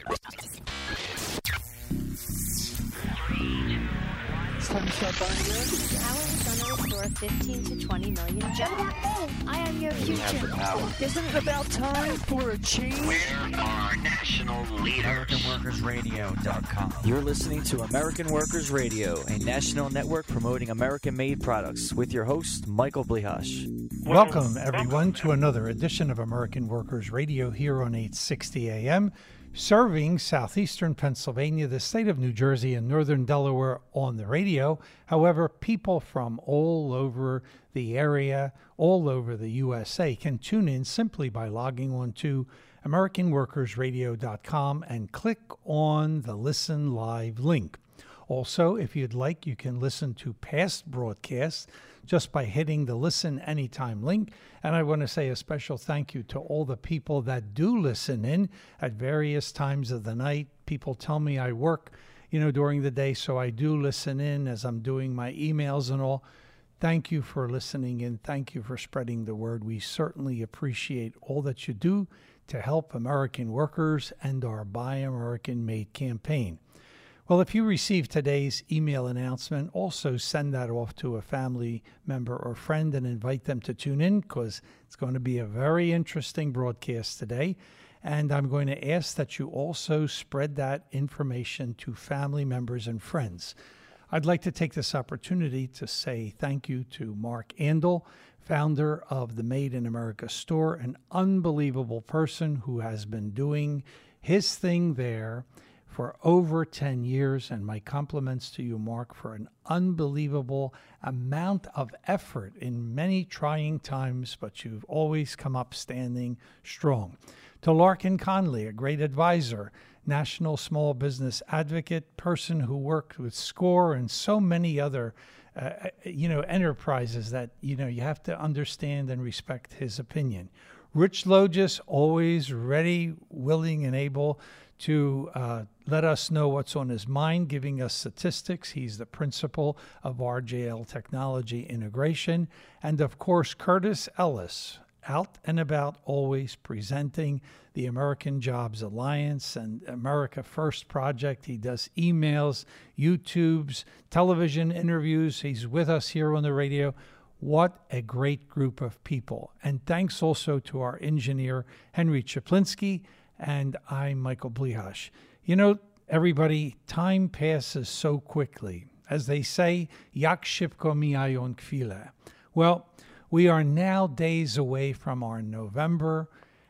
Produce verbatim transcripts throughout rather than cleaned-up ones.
Sunset on here. How are we going to restore fifteen to twenty million jobs? I am your We have the future. power. Isn't it about time for a change? Where are national leaders? American Workers Radio dot com. You're listening to American Workers Radio, a national network promoting American-made products, with your host, Michael Blihash. Welcome, everyone, to another edition of American Workers Radio here on eight sixty A M, serving southeastern Pennsylvania, the state of New Jersey, and northern Delaware on the radio. However, people from all over the area, all over the U S A, can tune in simply by logging on to American Workers Radio dot com and click on the Listen Live link. Also, if you'd like, you can listen to past broadcasts just by hitting the Listen Anytime link. And I want to say a special thank you to all the people that do listen in at various times of the night. People tell me I work, you know, during the day, so I do listen in as I'm doing my emails and all. Thank you for listening in. Thank you for spreading the word. We certainly appreciate all that you do to help American workers and our Buy American Made campaign. Well, if you receive today's email announcement, also send that off to a family member or friend and invite them to tune in, because it's going to be a very interesting broadcast today. And I'm going to ask that you also spread that information to family members and friends. I'd like to take this opportunity to say thank you to Mark Andel, founder of the Made in America store, an unbelievable person who has been doing his thing there for over ten years, and my compliments to you, Mark, for an unbelievable amount of effort in many trying times, but you've always come up standing strong. To Larkin Conley, a great advisor, national small business advocate, person who worked with SCORE and so many other uh, you know, enterprises that, you know, you have to understand and respect his opinion. Rich Logis, always ready, willing, and able to uh, let us know what's on his mind, giving us statistics. He's the principal of R J L Technology Integration. And of course, Curtis Ellis, out and about, always presenting the American Jobs Alliance and America First Project. He does emails, YouTubes, television interviews. He's with us here on the radio. What a great group of people. And thanks also to our engineer, Henry Chaplinsky, and I'm Michael Blihash. You know, everybody, time passes so quickly. As they say, jak szybko mijają chwile. Well, we are now days away from our November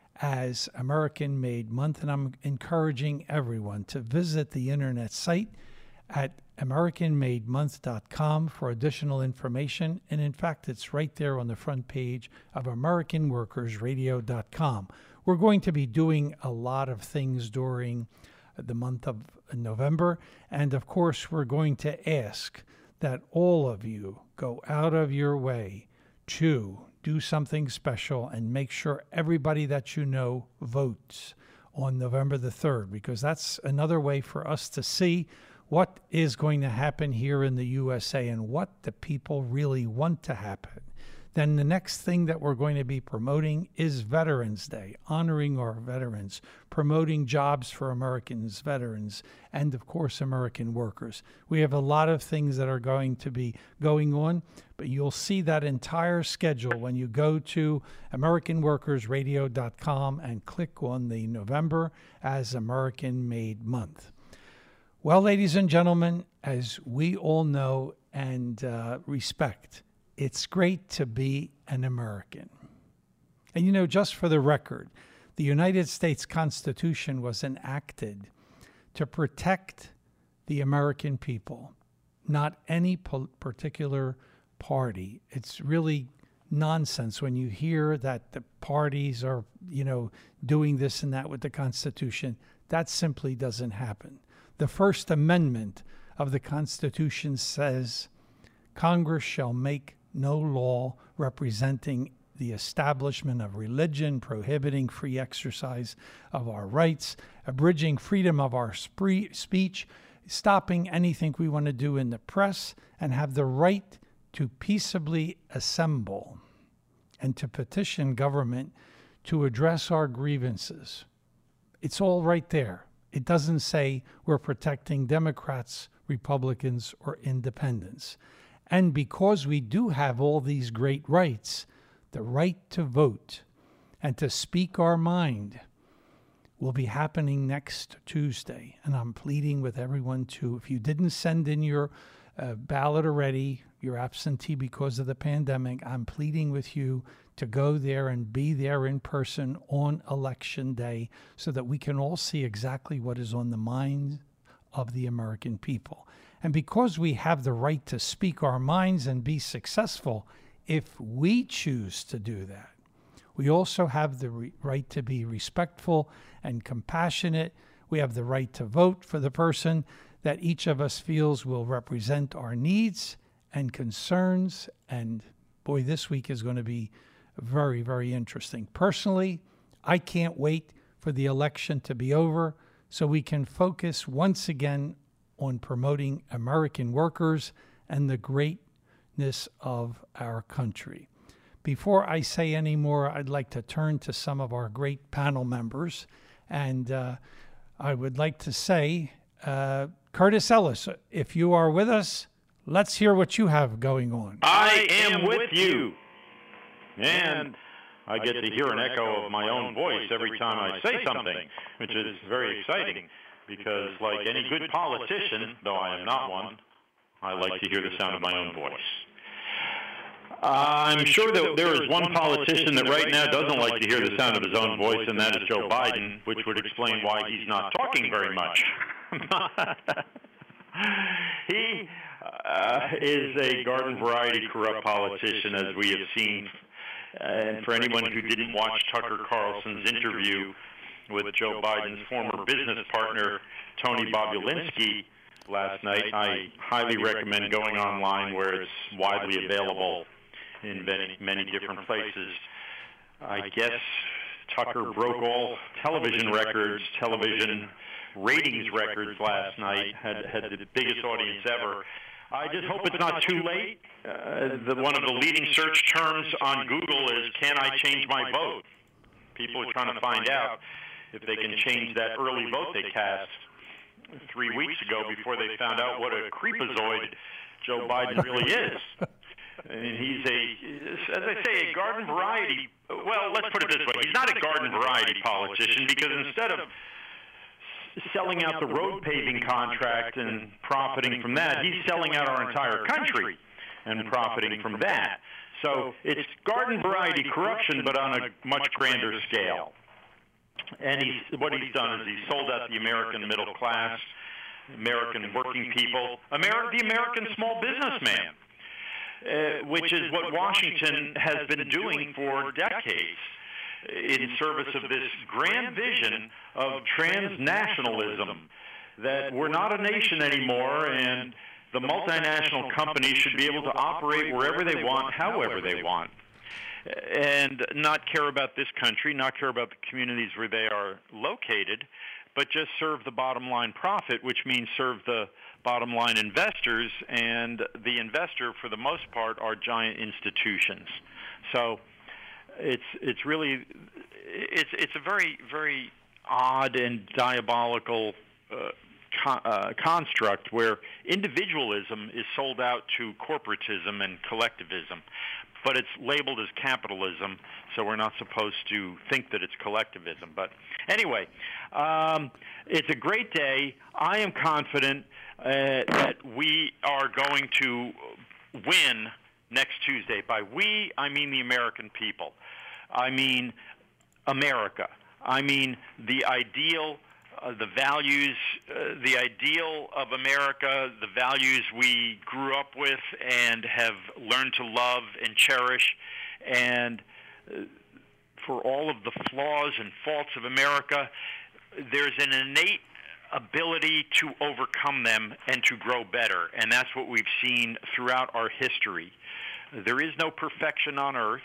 as American Made Month, and I'm encouraging everyone to visit the internet site at American Made Month dot com for additional information. And in fact, it's right there on the front page of American Workers Radio dot com. We're going to be doing a lot of things during the month of November. And of course, we're going to ask that all of you go out of your way to do something special and make sure everybody that you know votes on November the third, because that's another way for us to see what is going to happen here in the U S A and what the people really want to happen. Then the next thing that we're going to be promoting is Veterans Day, honoring our veterans, promoting jobs for Americans, veterans, and of course, American workers. We have a lot of things that are going to be going on, but you'll see that entire schedule when you go to American Workers Radio dot com and click on the November as American Made Month. Well, ladies and gentlemen, as we all know and uh, respect, it's great to be an American. And you know, just for the record, the United States Constitution was enacted to protect the American people, not any po- particular party. It's really nonsense when you hear that the parties are, you know, doing this and that with the Constitution. That simply doesn't happen. The First Amendment of the Constitution says, Congress shall make no law representing the establishment of religion, prohibiting free exercise of our rights, abridging freedom of our spree- speech, stopping anything we want to do in the press, and have the right to peaceably assemble and to petition government to address our grievances. It's all right there. It doesn't say we're protecting Democrats, Republicans, or independents. And because we do have all these great rights, the right to vote and to speak our mind will be happening next Tuesday. And I'm pleading with everyone to, if you didn't send in your uh, ballot already, you're absentee because of the pandemic, I'm pleading with you to go there and be there in person on Election Day so that we can all see exactly what is on the minds of the American people. And because we have the right to speak our minds and be successful, if we choose to do that, we also have the re- right to be respectful and compassionate. We have the right to vote for the person that each of us feels will represent our needs and concerns. And boy, this week is going to be very, very interesting. Personally, I can't wait for the election to be over so we can focus once again on promoting American workers and the greatness of our country. Before I say any more, I'd like to turn to some of our great panel members. And uh, I would like to say, uh, Curtis Ellis, if you are with us, let's hear what you have going on. I am with you. And I get to hear an echo of my own voice every time I say something, which is very exciting because, like any good politician, though I am not one, I like to hear the sound of my own voice. I'm sure that there is one politician that right now doesn't like to hear the sound of his own voice, and that is Joe Biden, which would explain why he's not talking very much. He uh, is a garden variety corrupt politician, as we have seen. And for anyone who didn't watch Tucker Carlson's interview with Joe Biden's former business partner, Tony Bobulinski, last night, I highly recommend going online where it's widely available in many, many different places. I guess Tucker broke all television records, television ratings records last night, had, had the biggest audience ever. I just hope it's not too late. Uh, the, one of the leading search terms on Google is, can I change my vote? People are trying to find out if they can change that early vote they cast three weeks ago before they found out what a creepazoid Joe Biden really is. And he's a, as I say, a garden variety. Well, let's put it this way. He's not a garden variety politician because instead of selling out the road paving contract and profiting from that, he's selling out our entire country and profiting from that. So it's garden variety corruption, but on a much grander scale. And he's, what he's done is he's sold out the American middle class, American working people, Amer- the American small businessman, uh, which is what Washington has been doing for decades in service of this grand vision of transnationalism, that we're not a nation anymore and the multinational companies should be able to operate wherever they want, however they want, and not care about this country, not care about the communities where they are located, but just serve the bottom line profit, which means serve the bottom line investors, and the investor, for the most part, are giant institutions. So It's it's really it's it's a very very odd and diabolical uh, con- uh, construct where individualism is sold out to corporatism and collectivism, but it's labeled as capitalism, so we're not supposed to think that it's collectivism. But anyway, um, it's a great day. I am confident uh, that we are going to win next Tuesday. By we, I mean the American people. I mean America. I mean the ideal, uh, the values, uh, the ideal of America, the values we grew up with and have learned to love and cherish. And uh, for all of the flaws and faults of America, there's an innate ability to overcome them and to grow better. And that's what we've seen throughout our history. There is no perfection on earth,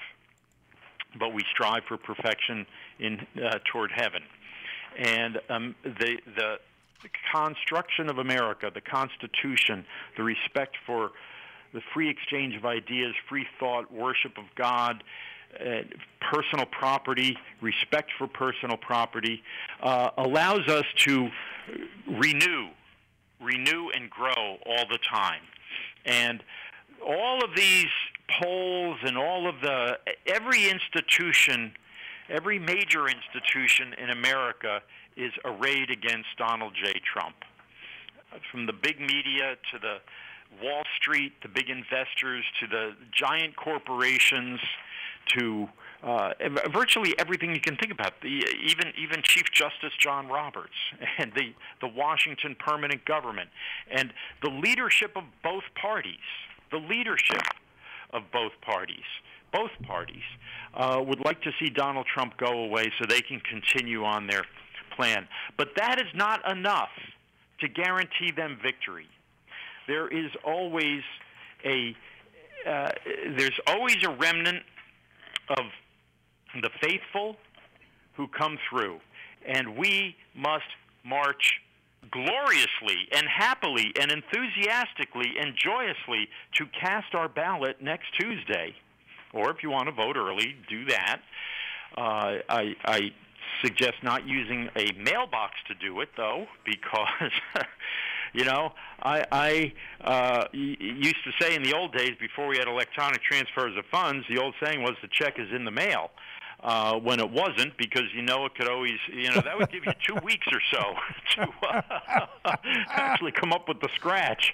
but we strive for perfection in uh, toward heaven. And um, the, the construction of America, the Constitution, the respect for the free exchange of ideas, free thought, worship of God, uh, personal property, respect for personal property, uh, allows us to renew, renew and grow all the time. And all of these polls and all of the, every institution, every major institution in America is arrayed against Donald J. Trump. From the big media to the Wall Street, the big investors, to the giant corporations, to uh, virtually everything you can think about. The, even even Chief Justice John Roberts and the, the Washington permanent government and the leadership of both parties, the leadership of both parties, both parties uh, would like to see Donald Trump go away so they can continue on their plan. But that is not enough to guarantee them victory. There is always a uh, there's always a remnant of the faithful who come through, and we must march gloriously and happily and enthusiastically and joyously to cast our ballot next Tuesday. Or if you want to vote early, do that. Uh, I, I suggest not using a mailbox to do it, though, because you know, I, I uh, used to say in the old days, before we had electronic transfers of funds, the old saying was the check is in the mail. Uh, when it wasn't, because you know it could always, you know, that would give you two weeks or so to uh, actually come up with the scratch.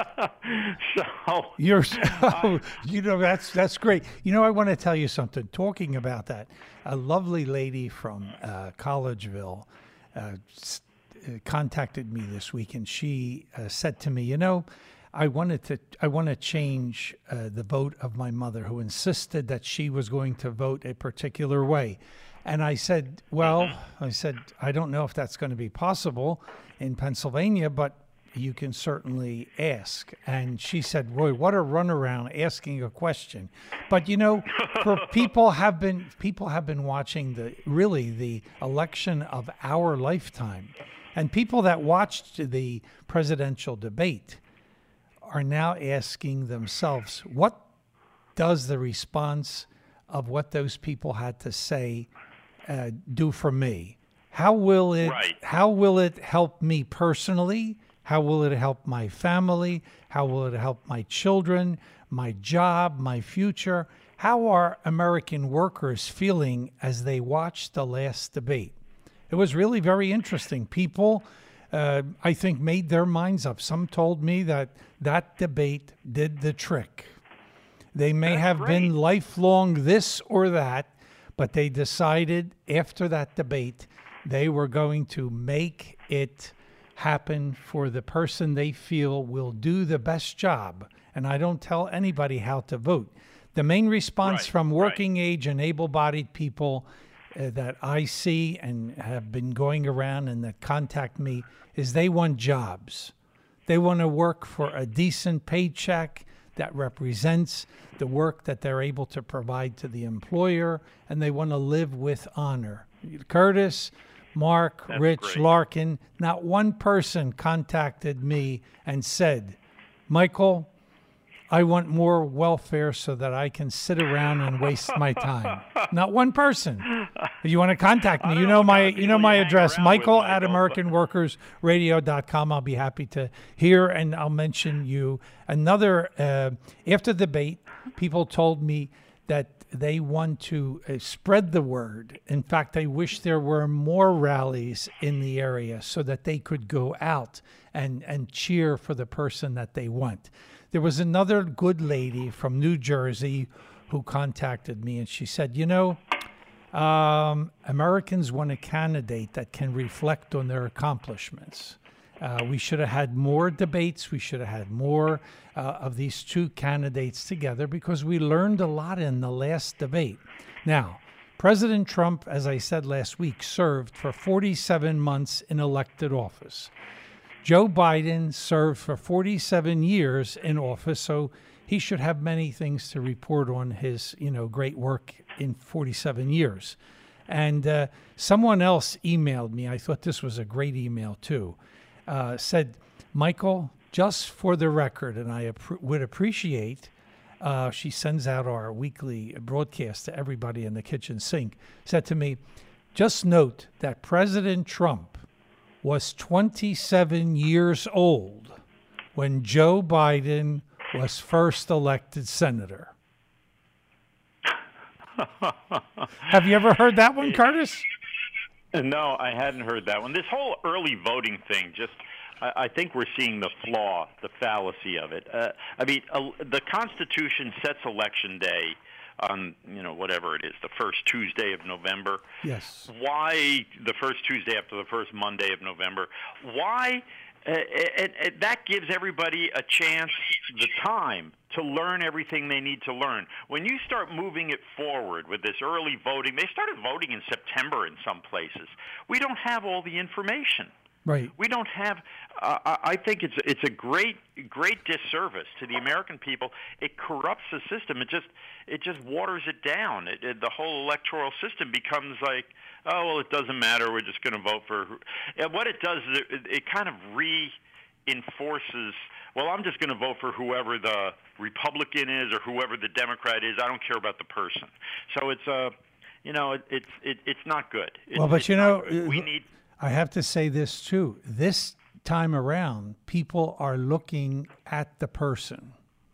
so you're, oh, you know, that's that's great. You know, I want to tell you something. Talking about that, a lovely lady from uh, Collegeville uh, contacted me this week, and she uh, said to me, you know, I wanted to I want to change uh, the vote of my mother, who insisted that she was going to vote a particular way. And I said, well, I said, I don't know if that's going to be possible in Pennsylvania, but you can certainly ask. And she said, boy, what a runaround asking a question. But, you know, for people have been people have been watching the really the election of our lifetime. And people that watched the presidential debate are now asking themselves, what does the response of what those people had to say uh, do for me? How will it right. how will it help me personally? How will it help my family? How will it help my children, my job, my future? How are American workers feeling as they watched the last debate? It was really very interesting. People Uh, I think, made their minds up. Some told me that that debate did the trick. They may That's have great. been lifelong this or that, but they decided after that debate they were going to make it happen for the person they feel will do the best job. And I don't tell anybody how to vote. The main response Right, from working right. age and able-bodied people Uh, that I see and have been going around and that contact me is they want jobs. They want to work for a decent paycheck that represents the work that they're able to provide to the employer, and they want to live with honor. Curtis, Mark, That's Rich, great. Larkin, not one person contacted me and said, Michael, I want more welfare so that I can sit around and waste my time. Not one person. If you want to contact me, you know my you know my address, Michael at American Workers Radio dot com. I'll be happy to hear, and I'll mention you. Another, uh, after the debate, people told me that they want to uh, spread the word. In fact, they wish there were more rallies in the area so that they could go out and, and cheer for the person that they want. There was another good lady from New Jersey who contacted me, and she said, you know, um, Americans want a candidate that can reflect on their accomplishments. Uh, we should have had more debates. We should have had more uh, of these two candidates together because we learned a lot in the last debate. Now, President Trump, as I said last week, served for forty-seven months in elected office. Joe Biden served for forty-seven years in office, so he should have many things to report on his, you know, great work in forty-seven years. And uh, someone else emailed me. I thought this was a great email, too. Uh, said, Michael, just for the record, and I ap- would appreciate uh, she sends out our weekly broadcast to everybody in the kitchen sink, said to me, just note that President Trump was twenty-seven years old when Joe Biden was first elected senator. Have you ever heard that one, Curtis? No, I hadn't heard that one. This whole early voting thing, just I, I think we're seeing the flaw, the fallacy of it. Uh, I mean, uh, the Constitution sets Election Day on, you know, whatever it is, the first Tuesday of November. Yes. Why the first Tuesday after the first Monday of November? Why? Uh, and, and that gives everybody a chance, the time, to learn everything they need to learn. When you start moving it forward with this early voting, they started voting in September in some places. We don't have all the information. Right. We don't have. Uh, I think it's it's a great great disservice to the American people. It corrupts the system. It just it just waters it down. It, it, the whole electoral system becomes like, oh well, it doesn't matter. We're just going to vote for. And what it does is it, it kind of reinforces. Well, I'm just going to vote for whoever the Republican is or whoever the Democrat is. I don't care about the person. So it's a, uh, you know, it, it's it, it's not good. It, well, but you know, we need. I have to say this too. This time around, people are looking at the person.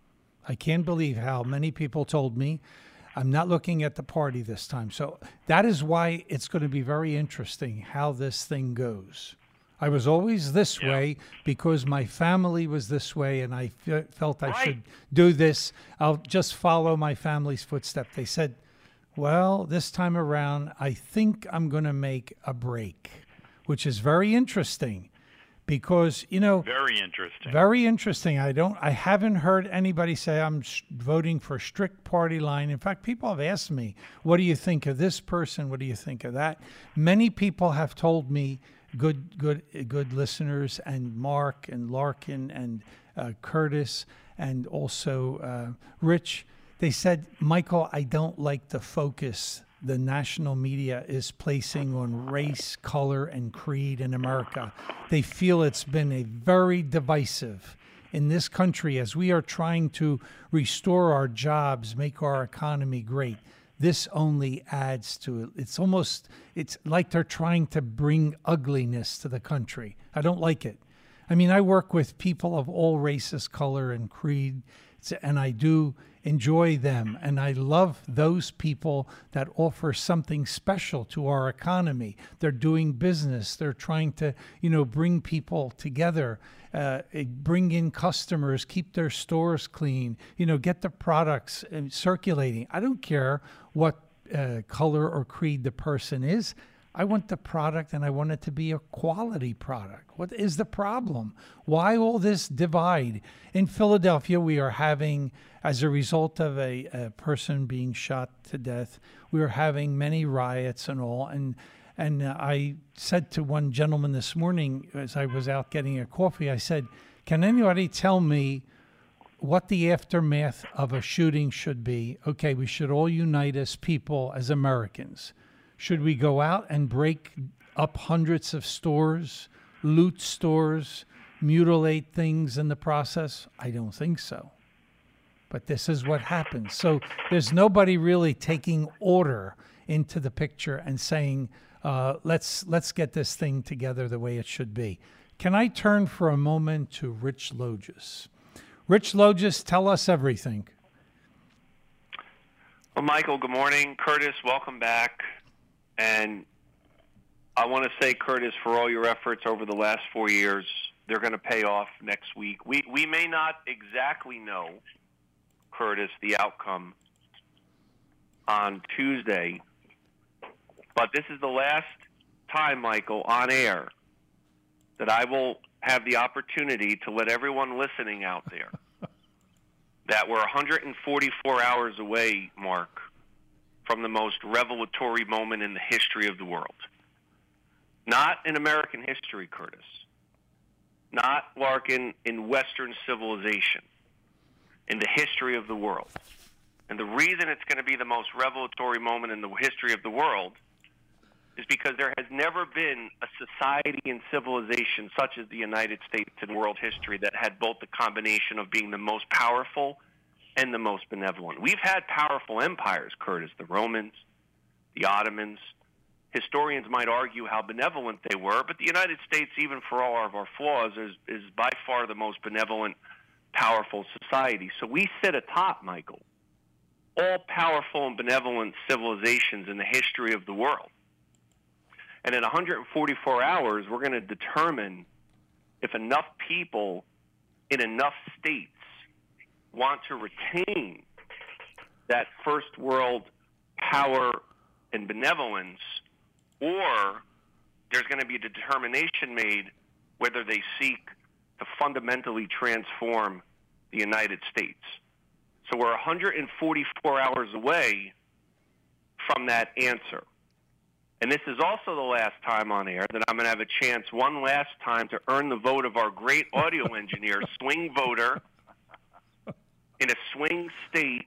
I can't believe how many people told me, I'm not looking at the party this time. So that is why it's going to be very interesting how this thing goes. I was always this yeah. way because my family was this way, and I f- felt I right. should do this. I'll just follow my family's footsteps. They said, well, this time around, I think I'm going to make a break, which is very interesting because, you know, very interesting, very interesting. I don't, I haven't heard anybody say I'm sh- voting for a strict party line. In fact, people have asked me, what do you think of this person? What do you think of that? Many people have told me, good, good, good listeners, and Mark and Larkin and uh, Curtis and also uh, Rich, they said, Michael, I don't like the focus the national media is placing on race, color, and creed in America. They feel it's been a very divisive in this country as we are trying to restore our jobs, make our economy great. This only adds to it. It's almost, it's like they're trying to bring ugliness to the country. I don't like it. I mean, I work with people of all races, color, and creed, and I do enjoy them, and I love those people that offer something special to our economy. They're doing business. They're trying to, you know, bring people together, uh, bring in customers, keep their stores clean, you know, get the products circulating. I don't care what uh, color or creed the person is. I want the product, and I want it to be a quality product. What is the problem? Why all this divide? In Philadelphia, we are having, as a result of a, a person being shot to death, we are having many riots and all. And and uh, I said to one gentleman this morning, as I was out getting a coffee, I said, can anybody tell me what the aftermath of a shooting should be? Okay, we should all unite as people, as Americans. Should we go out and break up hundreds of stores, loot stores, mutilate things in the process? I don't think so. But this is what happens. So there's nobody really taking order into the picture and saying, uh, let's let's get this thing together the way it should be. Can I turn for a moment to Rich Logis? Rich Logis, tell us everything. Well, Michael, good morning. Curtis, welcome back. And I want to say, Curtis, for all your efforts over the last four years, they're going to pay off next week. We we may not exactly know, Curtis, the outcome on Tuesday, but this is the last time, Michael, on air, that I will have the opportunity to let everyone listening out there that we're one hundred forty-four hours away, Mark, from the most revelatory moment in the history of the world. Not in American history, Curtis. Not, Larkin, in Western civilization. In the history of the world. And the reason it's going to be the most revelatory moment in the history of the world is because there has never been a society and civilization such as the United States in world history that had both the combination of being the most powerful and the most benevolent. We've had powerful empires, Curtis, the Romans, the Ottomans. Historians might argue how benevolent they were, but the United States, even for all of our flaws, is, is by far the most benevolent, powerful society. So we sit atop, Michael, all powerful and benevolent civilizations in the history of the world. And in one hundred forty-four hours, we're going to determine if enough people in enough states want to retain that first world power and benevolence, or there's going to be a determination made whether they seek to fundamentally transform the United States. So we're one hundred forty-four hours away from that answer. And this is also the last time on air that I'm going to have a chance one last time to earn the vote of our great audio engineer, swing voter in a swing state.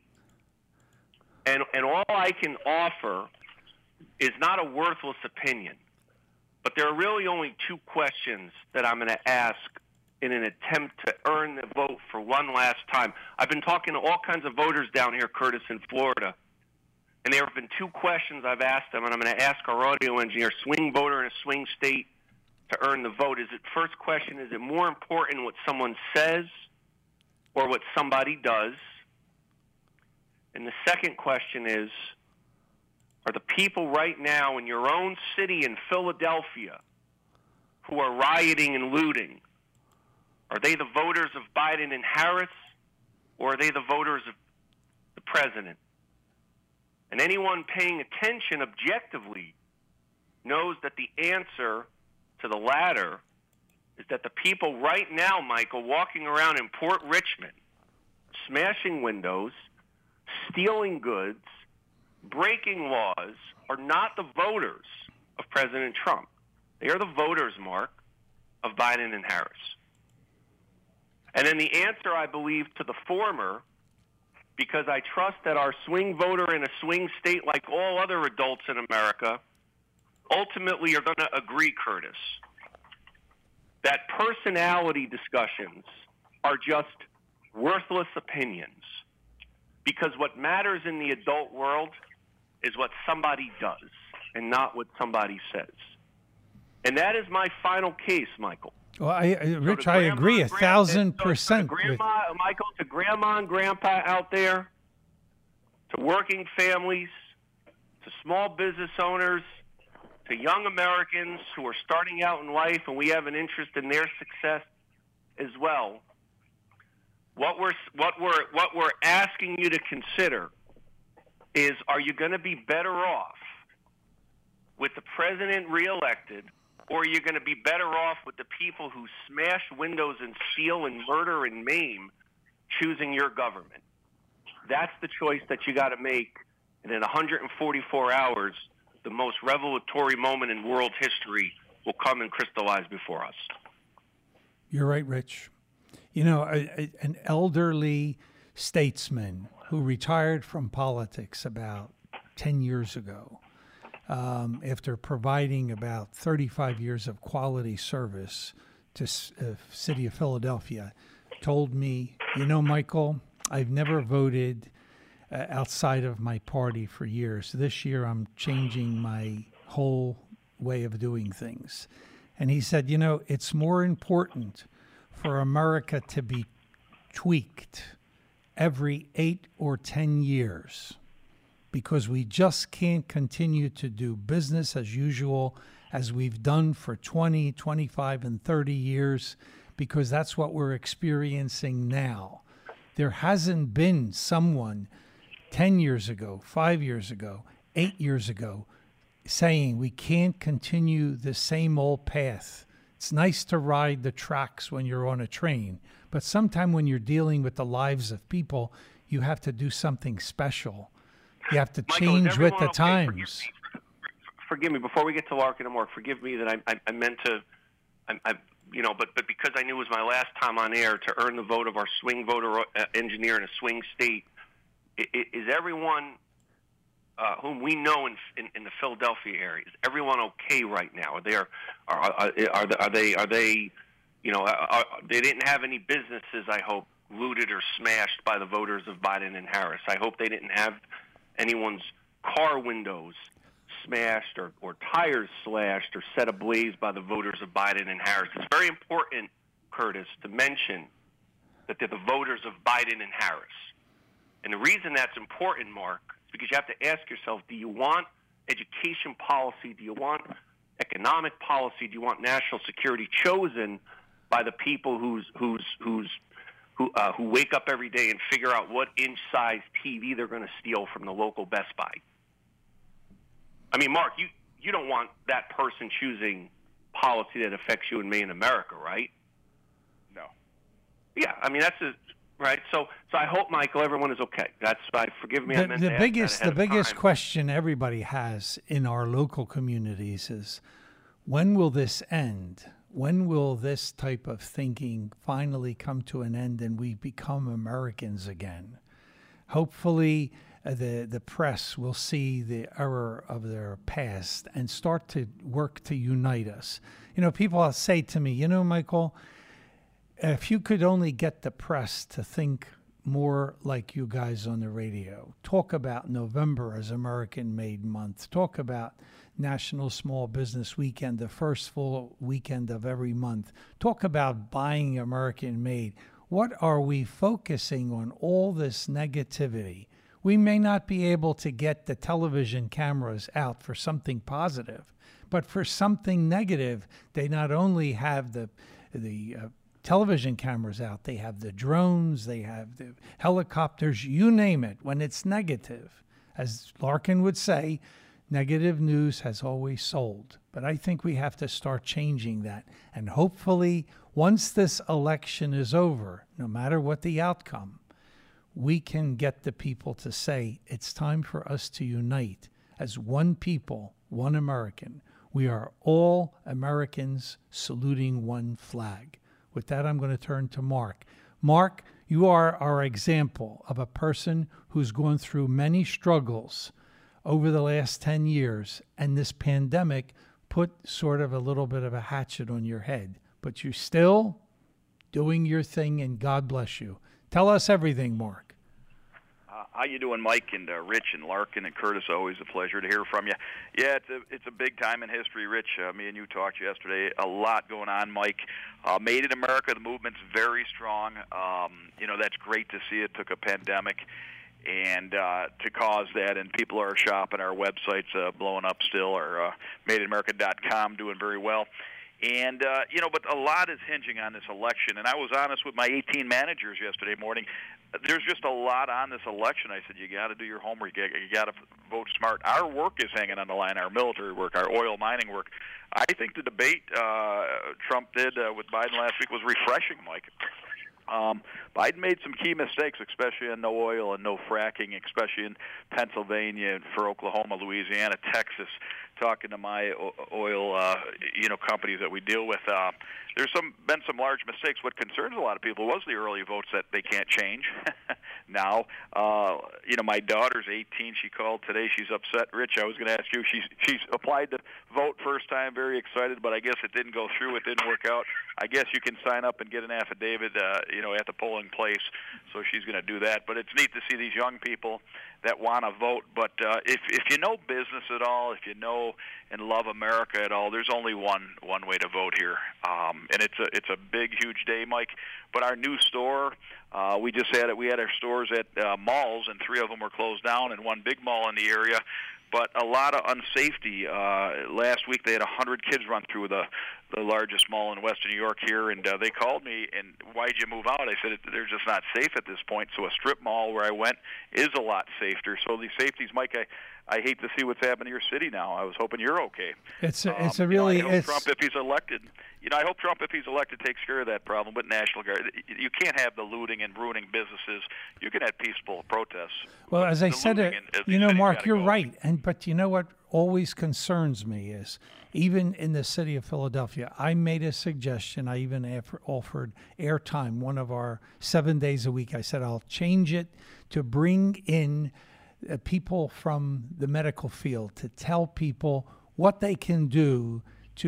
And, and all I can offer is not a worthless opinion, but there are really only two questions that I'm going to ask in an attempt to earn the vote for one last time. I've been talking to all kinds of voters down here, Curtis, in Florida, and there have been two questions I've asked them, and I'm going to ask our audio engineer, swing voter in a swing state, to earn the vote. Is it, first question, is it more important what someone says or what somebody does? And the second question is, are the people right now in your own city in Philadelphia who are rioting and looting, are they the voters of Biden and Harris, or are they the voters of the president? And anyone paying attention objectively knows that the answer to the latter is that the people right now, Michael, walking around in Port Richmond, smashing windows, stealing goods, breaking laws, are not the voters of President Trump. They are the voters, Mark, of Biden and Harris. And then the answer, I believe, to the former, because I trust that our swing voter in a swing state, like all other adults in America, ultimately are going to agree, Curtis, that personality discussions are just worthless opinions. Because what matters in the adult world is what somebody does and not what somebody says. And that is my final case, Michael. Well, I, I, So Rich, to I grandma agree a and grand- thousand so to percent. with- Grandma, Michael, to grandma and grandpa out there, to working families, to small business owners, to young Americans who are starting out in life, and we have an interest in their success as well. What we're what we're what we're asking you to consider is: are you going to be better off with the president reelected, or are you going to be better off with the people who smash windows and steal and murder and maim, choosing your government? That's the choice that you got to make. And in one hundred forty-four hours, the most revelatory moment in world history will come and crystallize before us. You're right, Rich. You know, a, a, an elderly statesman who retired from politics about ten years ago, um, after providing about thirty-five years of quality service to the uh, city of Philadelphia, told me, you know, Michael, I've never voted uh, outside of my party for years. This year I'm changing my whole way of doing things. And he said, you know, it's more important for America to be tweaked every eight or ten years, because we just can't continue to do business as usual as we've done for twenty, twenty-five, and thirty years, because that's what we're experiencing now. There hasn't been someone ten years ago, five years ago, eight years ago saying we can't continue the same old path. It's nice to ride the tracks when you're on a train, but sometime when you're dealing with the lives of people, you have to do something special. You have to Michael, change with the okay? times. Forgive me, forgive me, before we get to Larkin and Mark, forgive me that I, I, I meant to, I, I, you know, but, but because I knew it was my last time on air to earn the vote of our swing voter uh, engineer in a swing state, i- i- is everyone uh, whom we know in, in in the Philadelphia area, is everyone okay right now? Are they are are are, are, they, are they are they you know are, they didn't have any businesses, I hope, looted or smashed by the voters of Biden and Harris. I hope they didn't have anyone's car windows smashed or, or tires slashed or set ablaze by the voters of Biden and Harris. It's very important, Curtis, to mention that they're the voters of Biden and Harris. And the reason that's important, Mark, is because you have to ask yourself, do you want education policy? Do you want economic policy? Do you want national security chosen by the people who's, who's, who's, who, uh, who wake up every day and figure out what inch-size T V they're going to steal from the local Best Buy? I mean, Mark, you, you don't want that person choosing policy that affects you and me in America, right? No. Yeah, I mean, that's a, right. So, so I hope, Michael, everyone is okay. That's, I forgive me. I The, meant the to ask biggest, that the ahead of biggest time. question everybody has in our local communities is, when will this end? When will this type of thinking finally come to an end and we become Americans again? Hopefully, uh, the the press will see the error of their past and start to work to unite us. You know, people say to me, you know, Michael, if you could only get the press to think more like you guys on the radio, talk about November as American Made Month, talk about National Small Business Weekend, the first full weekend of every month, talk about buying American made. What are we focusing on all this negativity? We may not be able to get the television cameras out for something positive, but for something negative, they not only have the the uh, television cameras out, they have the drones, they have the helicopters, you name it. When it's negative, as Larkin would say, negative news has always sold. But I think we have to start changing that. And hopefully, once this election is over, no matter what the outcome, we can get the people to say it's time for us to unite as one people, one American. We are all Americans saluting one flag. With that, I'm going to turn to Mark. Mark, you are our example of a person who's gone through many struggles over the last ten years, and this pandemic put sort of a little bit of a hatchet on your head. But you're still doing your thing, and God bless you. Tell us everything, Mark. Uh, how you doing, Mike and uh, Rich and Larkin and Curtis? Always a pleasure to hear from you. Yeah, it's a it's a big time in history, Rich. Uh, me and you talked yesterday. A lot going on, Mike. Uh, Made in America, the movement's very strong. Um, you know, that's great to see. It took a pandemic and uh, to cause that, and people are shopping. Our website's uh, blowing up still, or uh, made in america dot com, doing very well. And, uh, you know, but a lot is hinging on this election. And I was honest with my eighteen managers yesterday morning. There's just a lot on this election. I said, you got to do your homework. You got to vote smart. Our work is hanging on the line, our military work, our oil mining work. I think the debate uh, Trump did uh, with Biden last week was refreshing, Mike. Um, Biden made some key mistakes, especially on no oil and no fracking, especially in Pennsylvania and for Oklahoma, Louisiana, Texas. Talking to my oil, uh, you know, companies that we deal with, uh, there's some been some large mistakes. What concerns a lot of people was the early votes that they can't change. Now, uh, you know, my daughter's eighteen. She called today. She's upset. Rich, I was going to ask you. She's she's applied to vote first time, very excited, but I guess it didn't go through. It didn't work out. I guess you can sign up and get an affidavit, uh, you know, at the polling place. So she's going to do that. But it's neat to see these young people that want to vote. But uh, if if you know business at all, if you know and love America at all, there's only one one way to vote here, um, and it's a it's a big, huge day, Mike. But our new store, uh, we just had it. We had our stores at uh, malls, and three of them were closed down, and one big mall in the area. But a lot of unsafety. Uh, last week they had one hundred kids run through the the largest mall in Western New York here, and uh, they called me, and why'd you move out? I said, they're just not safe at this point. So a strip mall where I went is a lot safer. So these safeties, Mike, I, I hate to see what's happening to your city now. I was hoping you're okay. It's a, um, it's a really... You know, I hope it's... Trump, if he's elected, you know, I hope Trump, if he's elected, takes care of that problem with National Guard. You can't have the looting and ruining businesses. You can have peaceful protests. Well, as I The said, looting uh, in- in you the know, city's Mark, gotta you're go. right. And but you know what always concerns me is, even in the city of Philadelphia, I made a suggestion. I even af- offered airtime one of our seven days a week. I said I'll change it to bring in uh, people from the medical field to tell people what they can do to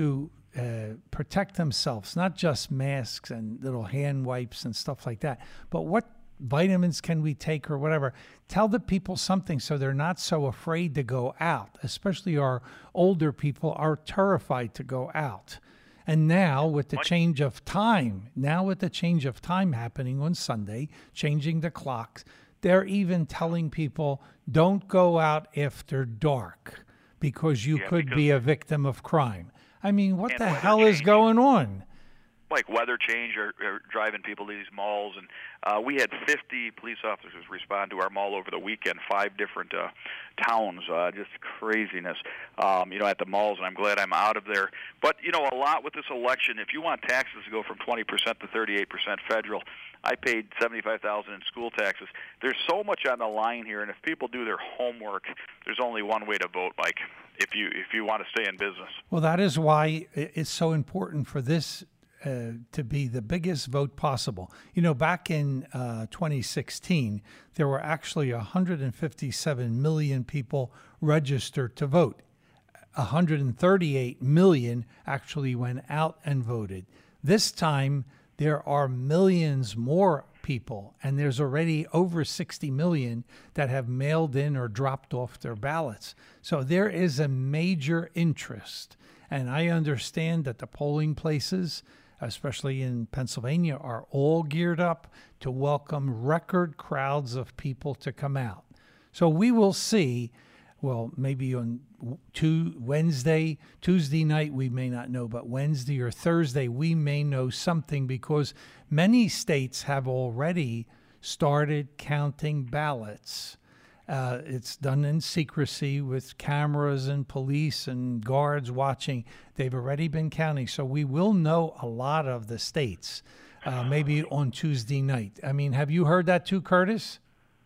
uh, protect themselves, not just masks and little hand wipes and stuff like that, but what vitamins can we take or whatever. Tell the people something so they're not so afraid to go out, especially our older people are terrified to go out. And now with the change of time, now with the change of time happening on Sunday, changing the clocks, they're even telling people don't go out after dark because you yeah, could because be a victim of crime. I mean, what the weather hell change. is going on? Like weather change or, or driving people to these malls. And uh, we had fifty police officers respond to our mall over the weekend, five different uh, towns, uh, just craziness, um, you know, at the malls, and I'm glad I'm out of there. But, you know, a lot with this election, if you want taxes to go from twenty percent to thirty-eight percent federal, I paid seventy-five thousand dollars in school taxes. There's so much on the line here, and if people do their homework, there's only one way to vote, Mike, if you if you want to stay in business. Well, that is why it's so important for this Uh, to be the biggest vote possible. You know, back in uh, twenty sixteen, there were actually one hundred fifty-seven million people registered to vote. one hundred thirty-eight million actually went out and voted. This time, there are millions more people, and there's already over sixty million that have mailed in or dropped off their ballots. So there is a major interest, and I understand that the polling places, especially in Pennsylvania, are all geared up to welcome record crowds of people to come out. So we will see, well, maybe on two, Wednesday, Tuesday night, we may not know, but Wednesday or Thursday, we may know something because many states have already started counting ballots. Uh, it's done in secrecy with cameras and police and guards watching. They've already been counting. So we will know a lot of the states, uh, maybe on Tuesday night. I mean, have you heard that too, Curtis?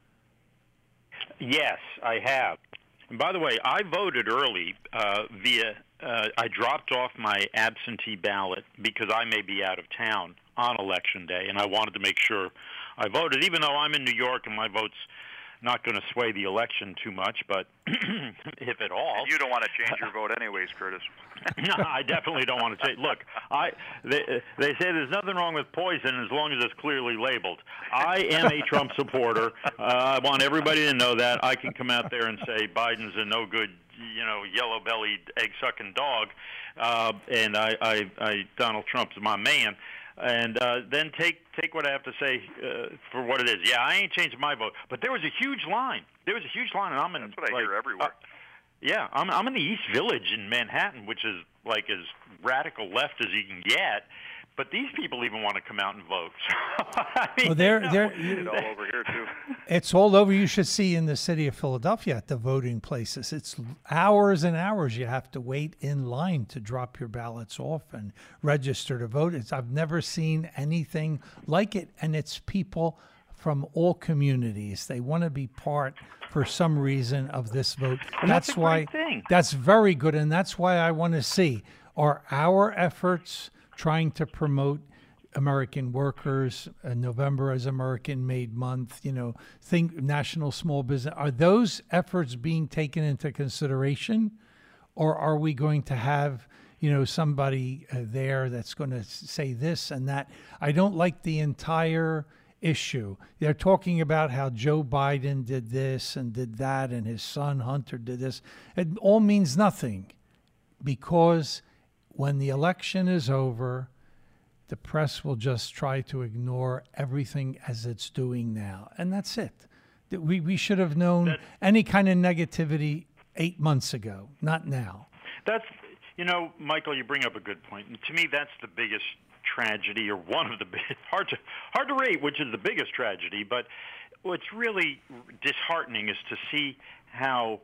Yes, I have. And by the way, I voted early uh, via, uh, I dropped off my absentee ballot because I may be out of town on Election Day, and I wanted to make sure I voted, even though I'm in New York and my vote's not going to sway the election too much, but if at all. And you don't want to change your vote anyways, Curtis. No, I definitely don't want to change. Look, I they, they say there's nothing wrong with poison as long as it's clearly labeled. I am a Trump supporter. Uh, I want everybody to know that. I can come out there and say Biden's a no good, you know, yellow-bellied, egg-sucking dog, uh, and I, I, I Donald Trump's my man. And uh, then take take what I have to say uh, for what it is. Yeah, I ain't changing my vote. But there was a huge line. There was a huge line, and I'm in. That's what I like, hear everywhere. Uh, yeah, I'm I'm in the East Village in Manhattan, which is like as radical left as you can get. But these people even want to come out and vote. I mean, well, they're, you know, they're, It's all over here, too. It's all over. You should see in the city of Philadelphia at the voting places. It's hours and hours you have to wait in line to drop your ballots off and register to vote. It's, I've never seen anything like it, and it's people from all communities. They want to be part, for some reason, of this vote. And that's, that's a why. great thing. That's very good, and that's why I want to see are our efforts trying to promote American workers, uh, November as American-made month, you know, think National Small Business. Are those efforts being taken into consideration, or are we going to have, you know, somebody uh, there that's going to say this and that? I don't like the entire issue. They're talking about how Joe Biden did this and did that, and his son Hunter did this. It all means nothing, because when the election is over, the press will just try to ignore everything as it's doing now. And that's it. We, we should have known that's, any kind of negativity eight months ago, not now. That's, you know, Michael, you bring up a good point. And to me, that's the biggest tragedy, or one of the biggest, hard to, hard to rate, which is the biggest tragedy. But what's really disheartening is to see how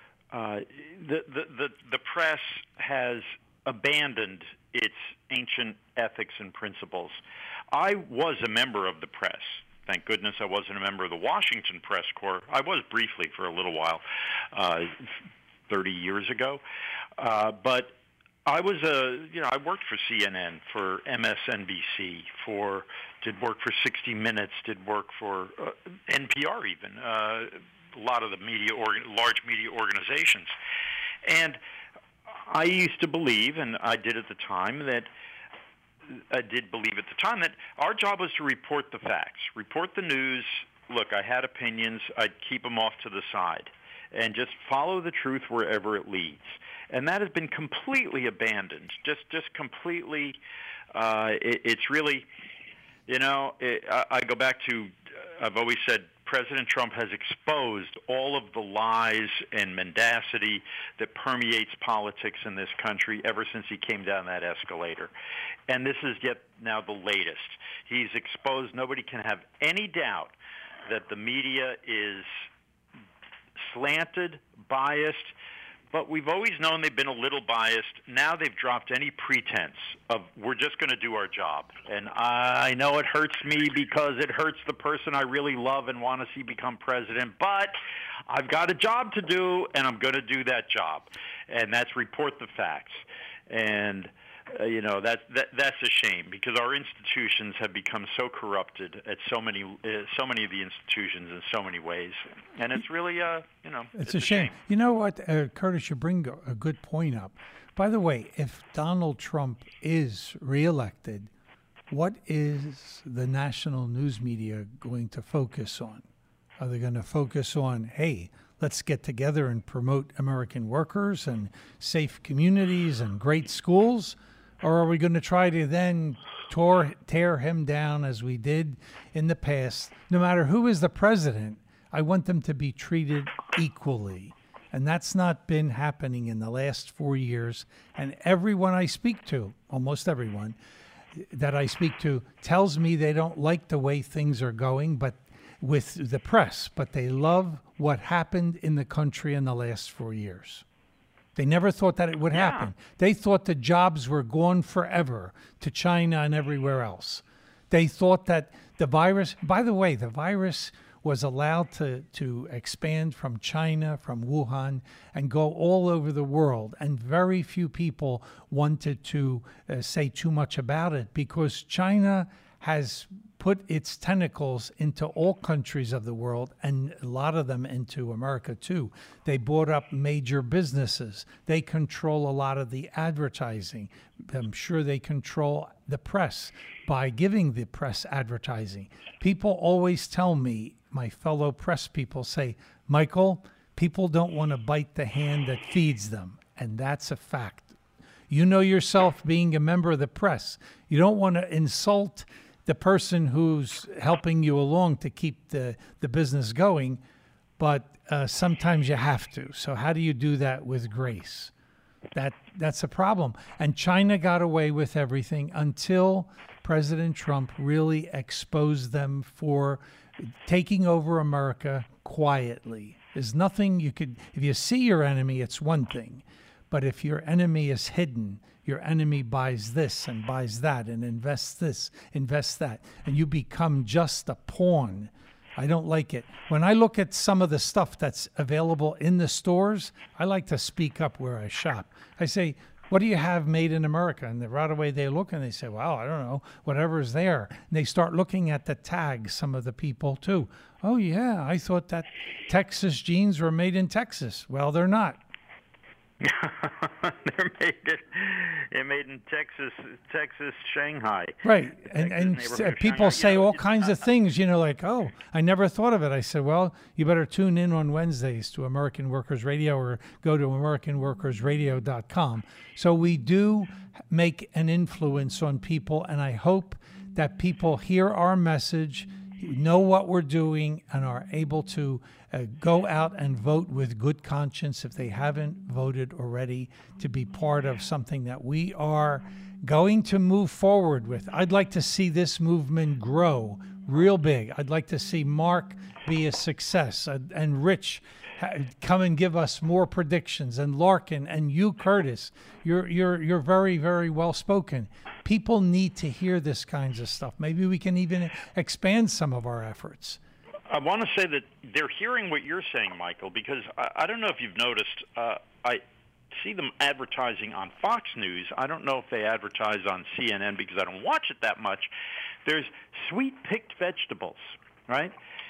uh, the, the, the, the press has abandoned its ancient ethics and principles. I was a member of the press. Thank goodness I wasn't a member of the Washington Press Corps. I was briefly for a little while, uh, thirty years ago. Uh, but I was a, you know, I worked for C N N, for M S N B C, for, did work for sixty minutes, did work for uh, N P R even, uh, a lot of the media, organ, large media organizations. And I used to believe, and I did at the time, that I did believe at the time that our job was to report the facts, report the news. Look, I had opinions. I'd keep them off to the side and just follow the truth wherever it leads. And that has been completely abandoned, just just completely. Uh, it, it's really, you know, it, I, I go back to, I've always said, President Trump has exposed all of the lies and mendacity that permeates politics in this country ever since he came down that escalator. And this is yet now the latest. He's exposed, nobody can have any doubt that the media is slanted, biased, but we've always known they've been a little biased. Now they've dropped any pretense of we're just going to do our job. And I know it hurts me because it hurts the person I really love and want to see become president, but I've got a job to do, and I'm going to do that job. And that's report the facts. And Uh, you know, that, that that's a shame because our institutions have become so corrupted at so many uh, so many of the institutions in so many ways, and it's really uh you know it's, it's a, a shame. shame. You know what, uh, Curtis, you bring a good point up. By the way, if Donald Trump is reelected, what is the national news media going to focus on? Are they going to focus on, hey, let's get together and promote American workers and safe communities and great schools? Or are we going to try to then tore, tear him down as we did in the past? No matter who is the president, I want them to be treated equally. And that's not been happening in the last four years. And everyone I speak to, almost everyone that I speak to, tells me they don't like the way things are going but with the press, but they love what happened in the country in the last four years. They never thought that it would Yeah. happen. They thought the jobs were gone forever to China and everywhere else. They thought that the virus, by the way, the virus was allowed to, to expand from China, from Wuhan, and go all over the world. And very few people wanted to uh, say too much about it because China has put its tentacles into all countries of the world, and a lot of them into America too. They bought up major businesses. They control a lot of the advertising. I'm sure they control the press by giving the press advertising. People always tell me, my fellow press people say, Michael, people don't want to bite the hand that feeds them, and that's a fact. You know yourself being a member of the press. You don't want to insult the person who's helping you along to keep the, the business going, but uh, sometimes you have to. So how do you do that with grace? That that's a problem. And China got away with everything until President Trump really exposed them for taking over America quietly. There's nothing you could, if you see your enemy, it's one thing. But if your enemy is hidden, your enemy buys this and buys that and invests this, invests that, and you become just a pawn. I don't like it. When I look at some of the stuff that's available in the stores, I like to speak up where I shop. I say, what do you have made in America? And right away they look and they say, well, I don't know, whatever's there. And they start looking at the tags, some of the people too. Oh, yeah, I thought that Texas jeans were made in Texas. Well, they're not. They're made in, they're made in Texas, Texas, Shanghai. Right, and and neighborhood of people Shanghai. say Yeah, all it's- kinds of things, you know, like, oh, I never thought of it. I said, well, you better tune in on Wednesdays to American Workers Radio or go to American Workers Radio dot com. So we do make an influence on people, and I hope that people hear our message, know what we're doing, and are able to uh, go out and vote with good conscience if they haven't voted already to be part of something that we are going to move forward with. I'd like to see this movement grow real big. I'd like to see Mark be a success uh, and Rich ha- come and give us more predictions, and Larkin and you, Curtis. You're you're you're very very well spoken. People need to hear this kinds of stuff. Maybe we can even expand some of our efforts. I want to say that they're hearing what you're saying, Michael, because I, I don't know if you've noticed, uh, I see them advertising on Fox News. I don't know if they advertise on C N N because I don't watch it that much. There's sweet picked vegetables, right?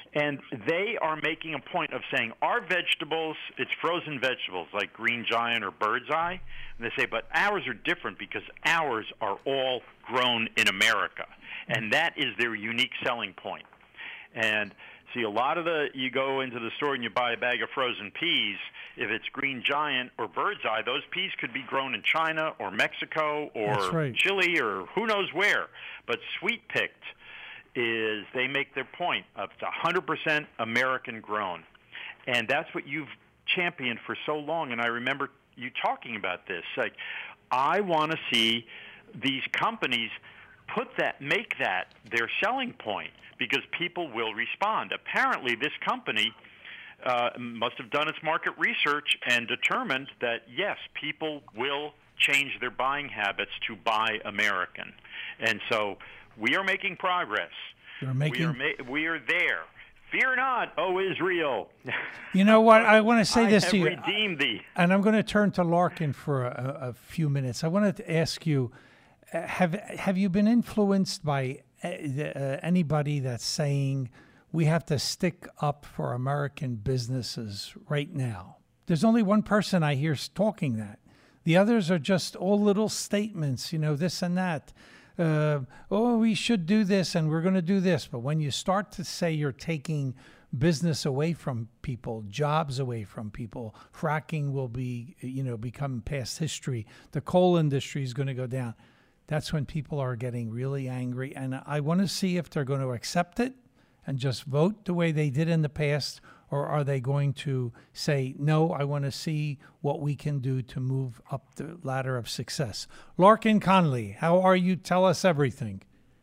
And they are making a point of saying our vegetables, it's frozen vegetables like Green Giant or Bird's Eye. And they say, but ours are different because ours are all grown in America. And that is their unique selling point. And see, a lot of the, you go into the store and you buy a bag of frozen peas, if it's Green Giant or Bird's Eye, those peas could be grown in China or Mexico or right. Chile or who knows where. But Sweet Picked is, they make their point of it's one hundred percent American grown. And that's what you've championed for so long. And I remember you talking about this. Like, I want to see these companies put that, make that their selling point, because people will respond. Apparently, this company uh, must have done its market research and determined that, yes, people will change their buying habits to buy American. And so we are making progress. You're making... We are, ma- we are there. Fear not, O Israel. You know what? I want to say I this have to you. redeemed thee. And I'm going to turn to Larkin for a, a few minutes. I wanted to ask you, uh, have have you been influenced by uh, uh, anybody that's saying we have to stick up for American businesses right now? There's only one person I hear talking that. The others are just all little statements, you know, this and that. Uh, oh, we should do this and we're going to do this. But when you start to say you're taking business away from people, jobs away from people, fracking will be, you know, become past history. The coal industry is going to go down. That's when people are getting really angry. And I want to see if they're going to accept it and just vote the way they did in the past, or are they going to say, no, I want to see what we can do to move up the ladder of success? Larkin Conley, how are you? Tell us everything.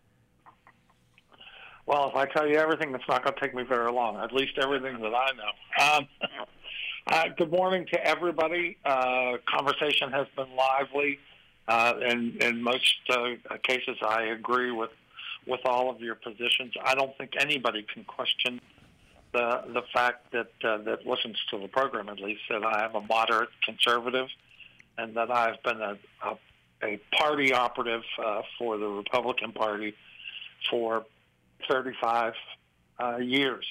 Well, if I tell you everything, it's not going to take me very long, at least everything that I know. Um, uh, good morning to everybody. Uh, conversation has been lively. Uh, in, in most uh, cases, I agree with, with all of your positions. I don't think anybody can question the the fact that uh, that listens to the program, at least, that I am a moderate conservative and that I've been a, a, a party operative uh, for the Republican Party for thirty-five uh, years.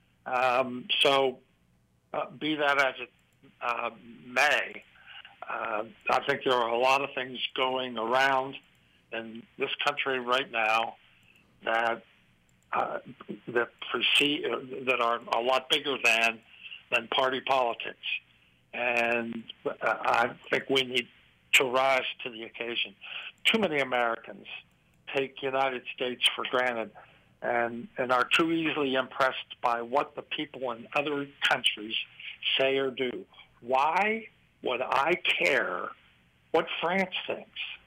Um, so uh, be that as it uh, may, uh, I think there are a lot of things going around in this country right now that uh, that precede, uh, that are a lot bigger than than party politics, and uh, I think we need to rise to the occasion. Too many Americans take the United States for granted and, and are too easily impressed by what the people in other countries say or do. Why would I care what France thinks?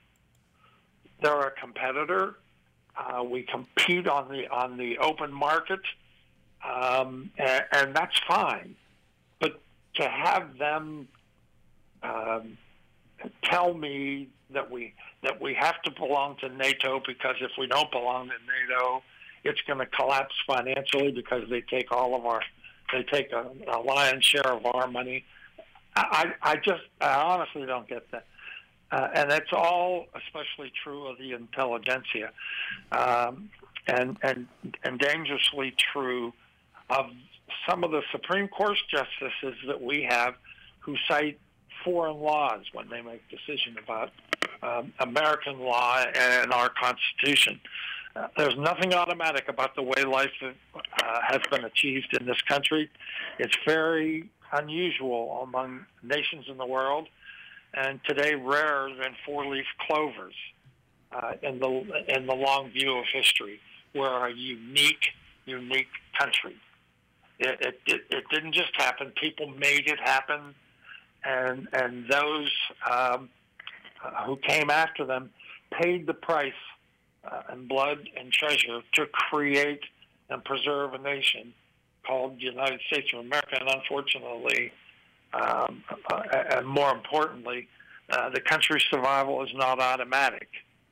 They're a competitor. Uh, we compete on the on the open market, um, and, and that's fine. But to have them um, tell me that we that we have to belong to NATO because if we don't belong to NATO, it's going to collapse financially because they take all of our they take a, a lion's share of our money. I, I just I honestly don't get that. Uh, and that's all especially true of the intelligentsia, um, and, and and dangerously true of some of the Supreme Court justices that we have who cite foreign laws when they make decisions about um, American law and our Constitution. Uh, there's nothing automatic about the way life uh, has been achieved in this country. It's very unusual among nations in the world, and today rarer than four-leaf clovers uh, in the in the long view of history. We're a unique, unique country. It, it, it, it didn't just happen. People made it happen, and and those um, uh, who came after them paid the price uh, in blood and treasure to create and preserve a nation called the United States of America. And unfortunately, um, uh, and more importantly, uh, the country's survival is not automatic.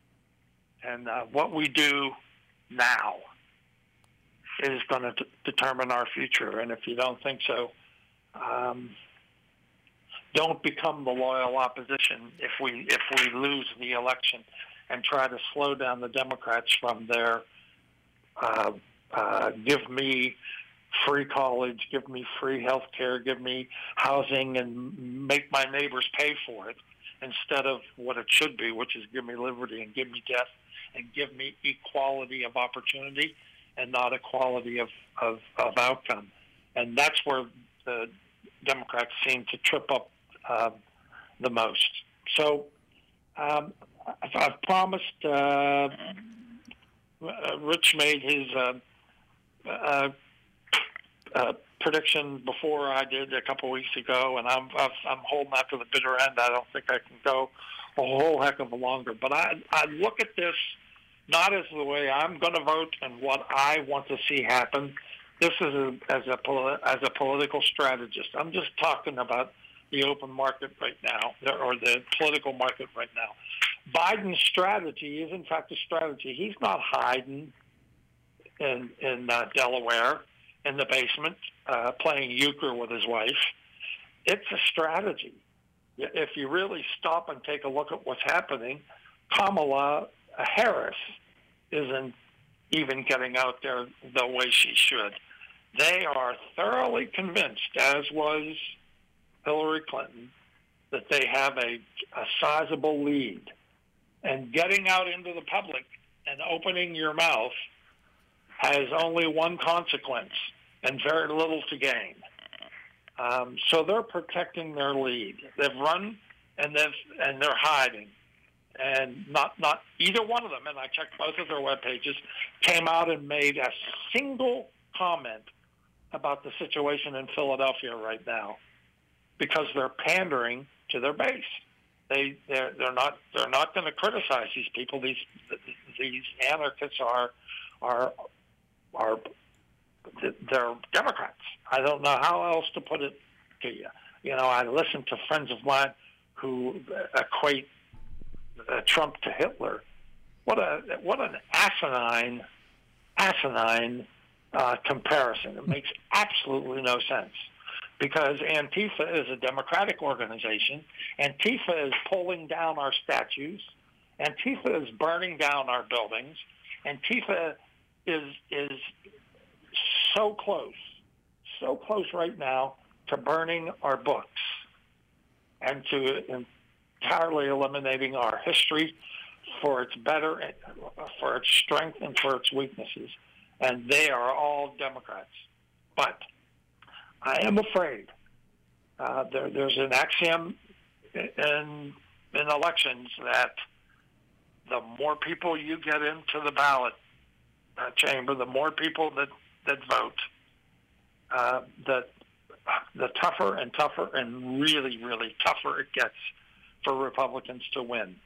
And uh, what we do now is going to d- determine our future. And if you don't think so, um, don't become the loyal opposition if we if we lose the election, and try to slow down the Democrats from their uh, uh, give me free college, give me free health care, give me housing, and make my neighbors pay for it, instead of what it should be, which is give me liberty and give me death and give me equality of opportunity and not equality of, of, of outcome. And that's where the Democrats seem to trip up uh, the most. So um, I've, I've promised, uh, Rich made his uh, uh, uh, prediction before I did a couple weeks ago, and I'm I'm holding out to the bitter end. I don't think I can go a whole heck of a longer. But I I look at this not as the way I'm going to vote and what I want to see happen. This is a, as a as a political strategist. I'm just talking about the open market right now, or the political market right now. Biden's strategy is, in fact, a strategy. He's not hiding in in uh, Delaware in the basement uh, playing euchre with his wife. It's a strategy. If you really stop and take a look at what's happening, Kamala Harris isn't even getting out there the way she should. They are thoroughly convinced, as was Hillary Clinton, that they have a, a sizable lead. And getting out into the public and opening your mouth has only one consequence and very little to gain. Um, so they're protecting their lead. They've run and they've and they're hiding, and not not either one of them. And I checked both of their web pages, came out and made a single comment about the situation in Philadelphia right now, because they're pandering to their base. They they're, they're not they're not going to criticize these people. These these anarchists are are are they're Democrats. I don't know how else to put it to you. You know, I listen to friends of mine who equate uh, Trump to Hitler. What a what an asinine asinine uh, comparison. It makes absolutely no sense. Because Antifa is a democratic organization. Antifa is pulling down our statues. Antifa is burning down our buildings. Antifa is is so close, so close right now to burning our books and to entirely eliminating our history for its better, for its strength and for its weaknesses. And they are all Democrats. But I am afraid uh, there, there's an axiom in, in elections that the more people you get into the ballot uh, chamber, the more people that, that vote, uh, the, the tougher and tougher and really, really tougher it gets for Republicans to win.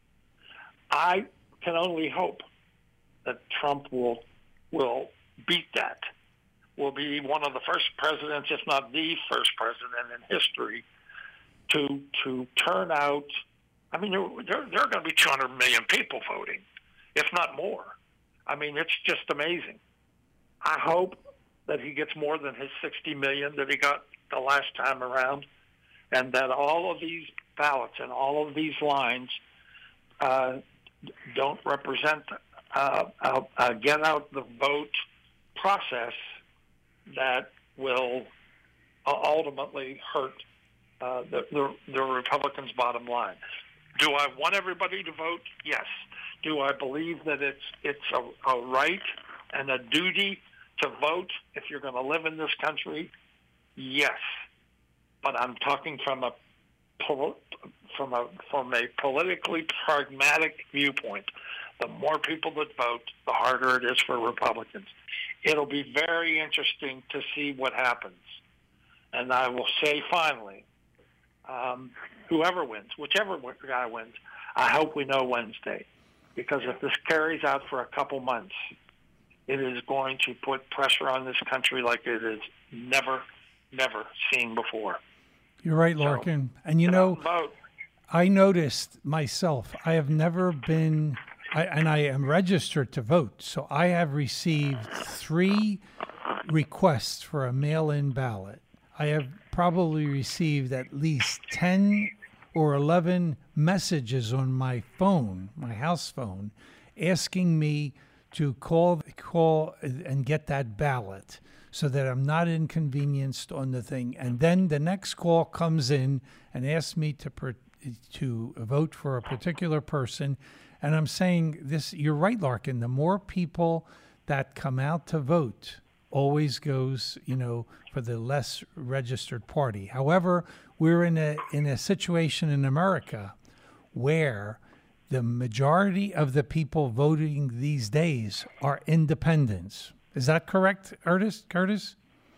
I can only hope that Trump will will beat that. Will be one of the first presidents, if not the first president in history, to to turn out. I mean, there, there, there are going to be two hundred million people voting, if not more. I mean, it's just amazing. I hope that he gets more than his sixty million that he got the last time around, and that all of these ballots and all of these lines uh, don't represent uh, a, a get out the vote process that will ultimately hurt uh, the, the, the Republicans' bottom line. Do I want everybody to vote? Yes. Do I believe that it's it's a, a right and a duty to vote if you're going to live in this country? Yes. But I'm talking from a from a from a politically pragmatic viewpoint. The more people that vote, the harder it is for Republicans. It'll be very interesting to see what happens. And I will say finally, um, whoever wins, whichever guy wins, I hope we know Wednesday. Because if this carries out for a couple months, it is going to put pressure on this country like it is never, never seen before. You're right, Larkin. So, and you know, vote. I noticed myself, I have never been... I, and I am registered to vote, so I have received three requests for a mail-in ballot. I have probably received at least ten or eleven messages on my phone, my house phone, asking me to call call and get that ballot so that I'm not inconvenienced on the thing. And then the next call comes in and asks me to per, to vote for a particular person. And I'm saying this, you're right, Larkin, the more people that come out to vote always goes, you know, for the less registered party. However, we're in a in a situation in America where the majority of the people voting these days are independents. Is that correct, Curtis? Curtis?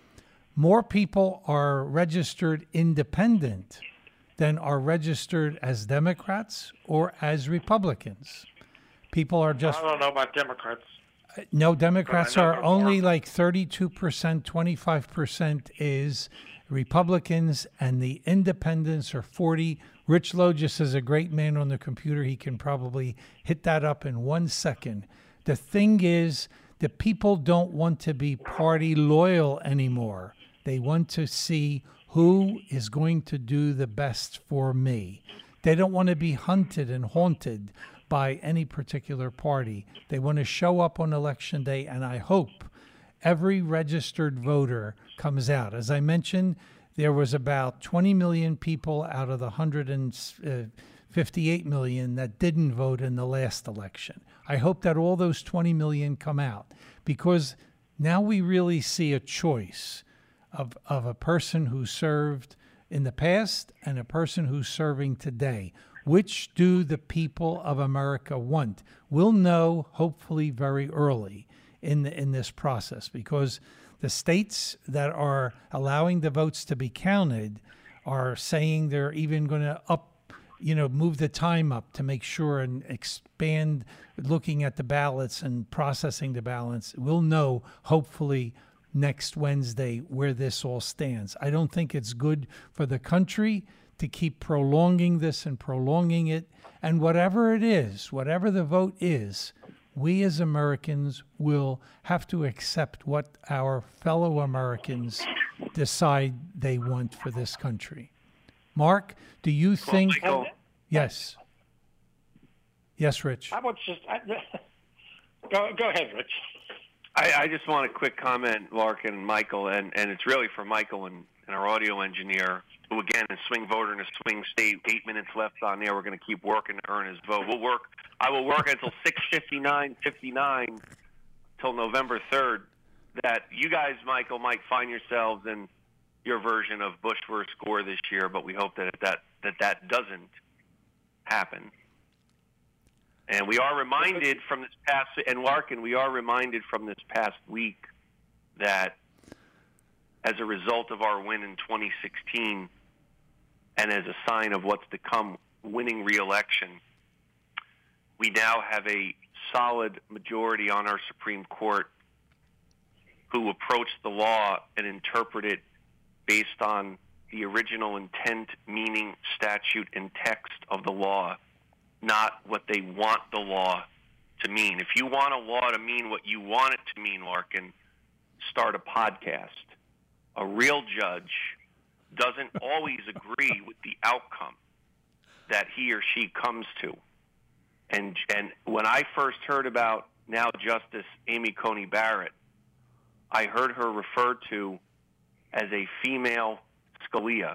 More people are registered independent than are registered as Democrats or as Republicans. People are just... I don't know about Democrats. No, Democrats But I know are they're only more- like thirty-two percent, twenty-five percent is Republicans, and the independents are forty. Rich Logis is a great man on the computer. He can probably hit that up in one second. The thing is, the people don't want to be party loyal anymore. They want to see who is going to do the best for me. They don't want to be hunted and haunted by any particular party. They want to show up on election day, and I hope every registered voter comes out. As I mentioned, there was about twenty million people out of the one hundred fifty-eight million that didn't vote in the last election. I hope that all those twenty million come out, because now we really see a choice of, of a person who served in the past and a person who's serving today. Which do the people of America want? We'll know hopefully very early in the, in this process, because the states that are allowing the votes to be counted are saying they're even going to up, you know, move the time up to make sure and expand looking at the ballots and processing the ballots. We'll know hopefully next Wednesday where this all stands. I don't think it's good for the country to keep prolonging this and prolonging it. And whatever it is, whatever the vote is, we as Americans will have to accept what our fellow Americans decide they want for this country. Mark, do you think... Michael. Yes. Yes, Rich. I would just... I, go, go ahead, Rich. I, I just want a quick comment, Larkin and Michael, and, and it's really for Michael and, and our audio engineer, who, again, is swing voter in a swing state. Eight minutes left on there. We're going to keep working to earn his vote. We'll work. I will work until six fifty-nine fifty-nine till November third. That you guys, Michael, might find yourselves in your version of Bush versus Gore this year, but we hope that that that, that doesn't happen. And we are reminded from this past, and Larkin, we are reminded from this past week that as a result of our win in twenty sixteen, and as a sign of what's to come, winning re-election, we now have a solid majority on our Supreme Court who approach the law and interpret it based on the original intent, meaning, statute, and text of the law, not what they want the law to mean. If you want a law to mean what you want it to mean, Larkin, start a podcast. A real judge doesn't always agree with the outcome that he or she comes to. And and when I first heard about now Justice Amy Coney Barrett, I heard her referred to as a female Scalia.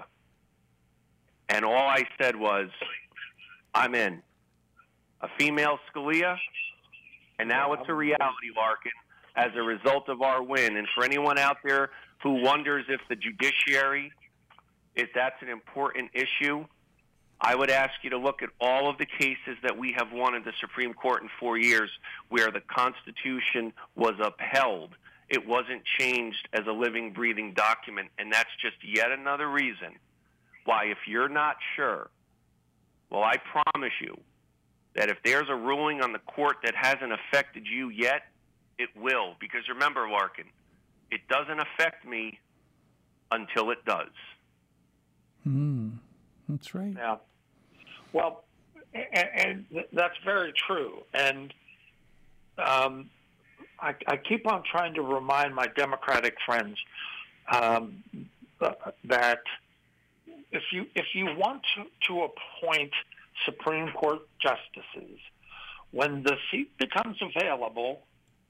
And all I said was, I'm in. A female Scalia, and now it's a reality, Larkin, as a result of our win. And for anyone out there who wonders if the judiciary, if that's an important issue, I would ask you to look at all of the cases that we have won in the Supreme Court in four years where the Constitution was upheld. It wasn't changed as a living, breathing document, and that's just yet another reason why, if you're not sure, well, I promise you that if there's a ruling on the court that hasn't affected you yet, it will. Because remember, Larkin, it doesn't affect me until it does. Hmm. That's right. Yeah. Well, and, and that's very true. And um, I, I keep on trying to remind my Democratic friends um, that if you if you want to, to appoint Supreme Court justices, when the seat becomes available,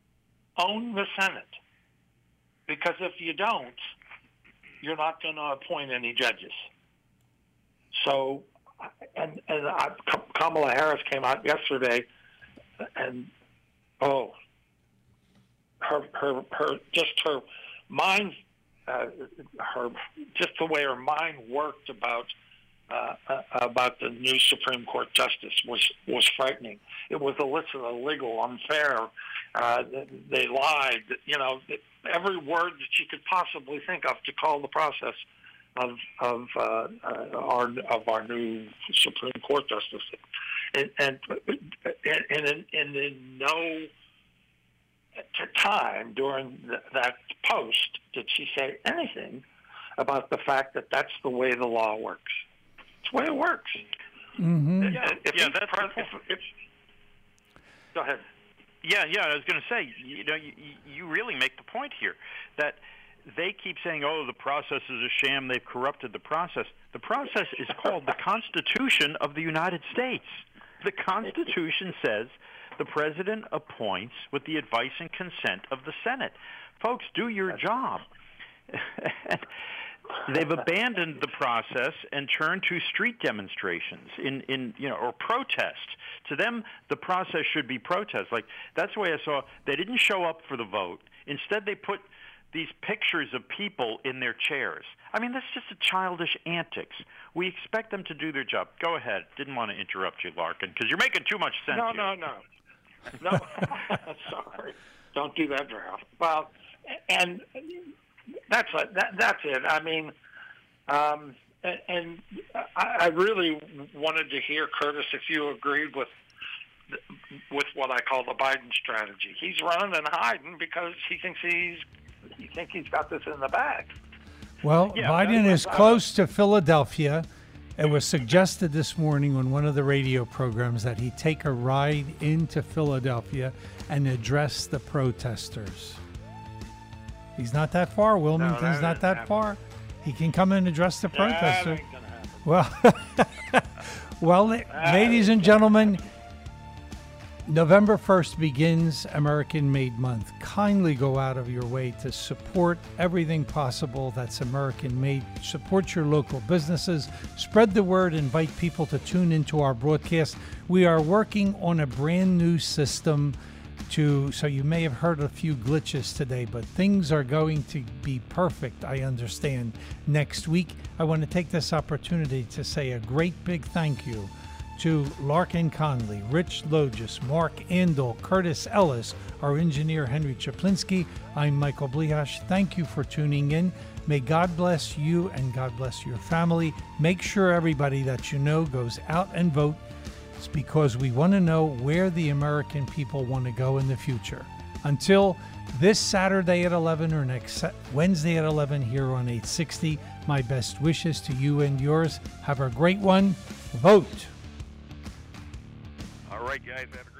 own the Senate. Because if you don't, you're not going to appoint any judges. So, and, and I, Kamala Harris came out yesterday, and oh, her her her just her mind, uh, her just the way her mind worked about uh, uh, about the new Supreme Court justice was was frightening. It was illicit, illegal, unfair. Uh, they lied. You know, every word that she could possibly think of to call the process of of uh, uh, our of our new Supreme Court justice, and and and in, and in no time during th- that post did she say anything about the fact that that's the way the law works. It's the way it works. Mm-hmm. Yeah, if yeah, he, that's if, if, if, go ahead. Yeah, yeah. I was going to say, you know, you, you really make the point here that they keep saying, "Oh, the process is a sham. They've corrupted the process." The process is called the Constitution of the United States. The Constitution says the president appoints with the advice and consent of the Senate. Folks, do your job. They've abandoned the process and turned to street demonstrations in, in you know or protest. To them, the process should be protest. Like that's the way I saw. They didn't show up for the vote. Instead, they put these pictures of people in their chairs. I mean, that's just a childish antics. We expect them to do their job. Go ahead. Didn't want to interrupt you, Larkin, because you're making too much sense. No, here. no, no, no. Sorry, don't do that, Ralph. Well, and that's a, that, that's it. I mean, um, and, and I, I really wanted to hear, Curtis, if you agreed with with what I call the Biden strategy. He's running and hiding because he thinks he's he thinks he's got this in the bag. Well, Yeah, Biden that's is what I- close to Philadelphia. It was suggested this morning on one of the radio programs that he take a ride into Philadelphia and address the protesters. He's not that far. Wilmington's that not ain't that happening. far. He can come and address the That protesters. ain't gonna happen. Well, well, ladies and gentlemen, November first begins American Made Month. Kindly go out of your way to support everything possible that's American made. Support your local businesses. Spread the word. Invite people to tune into our broadcast. We are working on a brand new system to, so you may have heard a few glitches today, but things are going to be perfect, I understand, next week. I want to take this opportunity to say a great big thank you to Larkin Conley, Rich Logis, Mark Andel, Curtis Ellis, our engineer Henry Chaplinsky. I'm Michael Blihash. Thank you for tuning in. May God bless you and God bless your family. Make sure everybody that you know goes out and vote. It's because we want to know where the American people want to go in the future. Until this Saturday at eleven or next Wednesday at eleven here on eight sixty, my best wishes to you and yours. Have a great one. Vote. All right, guys. Have a